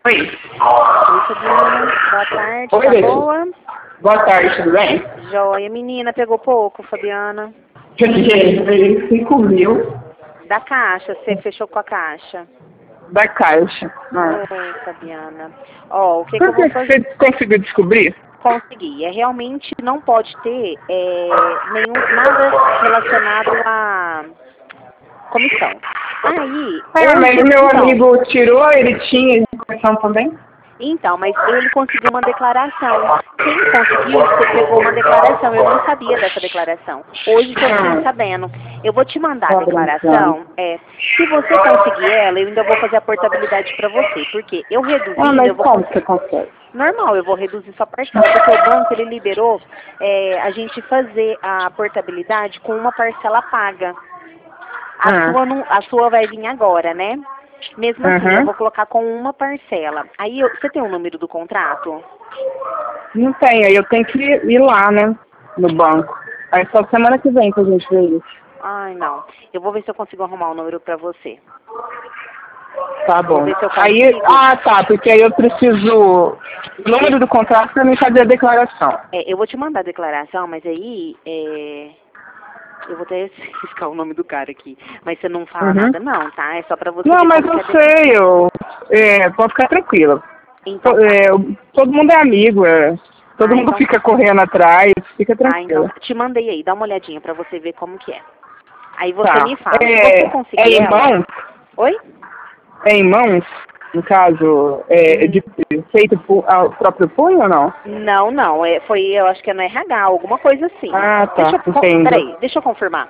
Oi. Oi, Fabiana. Boa tarde. Oi, Tá Beth. boa? Boa tarde, tudo bem? Joia. Menina, pegou pouco, Fabiana? Peguei 5 mil Da caixa, você fechou com a caixa. da caixa. Ô, Fabiana. Ó, o que que Por eu vou que fazer? você conseguiu descobrir? Conseguir. Realmente não pode ter nada relacionado à comissão. Aí, Mas hoje, meu então, amigo tirou, ele tinha comissão também? mas ele conseguiu uma declaração. Quem conseguiu, você pegou uma declaração. Eu não sabia dessa declaração. Hoje que eu fiquei sabendo. Eu vou te mandar a Tá brincando. declaração. Se você conseguir ela, eu ainda vou fazer a portabilidade para você. Porque eu reduzindo, Mas eu vou como conseguir. você consegue? Normal, eu vou reduzir sua parcela, porque o banco ele liberou a gente fazer a portabilidade com uma parcela paga. A Ah, sua, não, a sua vai vir agora, né? Mesmo assim, eu aham. vou colocar com uma parcela. Aí, você tem o número do contrato? Não tem, aí eu tenho que ir lá, né? No banco. Aí só semana que vem que a gente vê isso. Ai, não. Eu vou ver se eu consigo arrumar o número pra você. Tá Vou bom. ver se eu Aí, consigo. tá, porque aí eu preciso o número do contrato pra me fazer a declaração. Eu vou te mandar a declaração, mas aí, eu vou até riscar o nome do cara aqui. Mas você não fala Uhum. nada não, tá? É só pra você Não, ver mas como que eu é desse. sei, pode ficar tranquila. Então tá. Todo mundo é amigo, todo Ah, mundo então fica tá. correndo atrás, fica Ah, então tranquila. tá. Te mandei aí, dá uma olhadinha pra você ver como que é. Aí você me Tá. fala. Se você É conseguir em ela. mãos? Oi? É em mãos? No caso, Hum, feito ao próprio punho ou não? Não, não. Eu acho que é no RH, alguma coisa assim. Ah, tá, entendo. Peraí, deixa eu confirmar.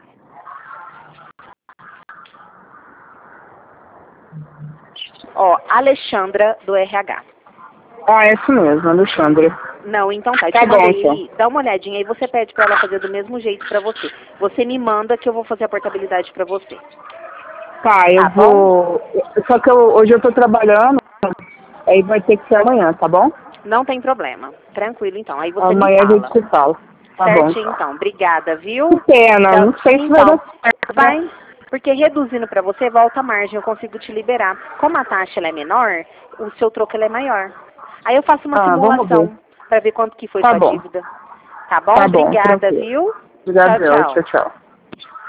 Ó, Alexandra do RH. Ah, é isso mesmo, Alexandre. Não, então tá, eu te Tá bom, mandei então. aí, dá uma olhadinha aí, você pede pra ela fazer do mesmo jeito pra você. Você me manda que eu vou fazer a portabilidade pra você. Tá, eu Tá bom? vou. Só que hoje eu tô trabalhando, aí vai ter que ser amanhã, tá bom? Não tem problema. Tranquilo então. Aí você me Amanhã a gente fala. se fala. Tá bom. Certinho então. Obrigada, Que viu? pena, não sei se vai dar Então, certo, né? vai, porque reduzindo pra você, volta a margem, eu consigo te liberar. Como a taxa ela é menor, o seu troco ela é maior. Aí eu faço uma Ah, vamos ver. simulação pra ver quanto que foi Tá sua bom. dívida. Tá bom? Tá bom, Obrigada, tranquilo. viu? Obrigado, Tchau, tchau. tchau, tchau.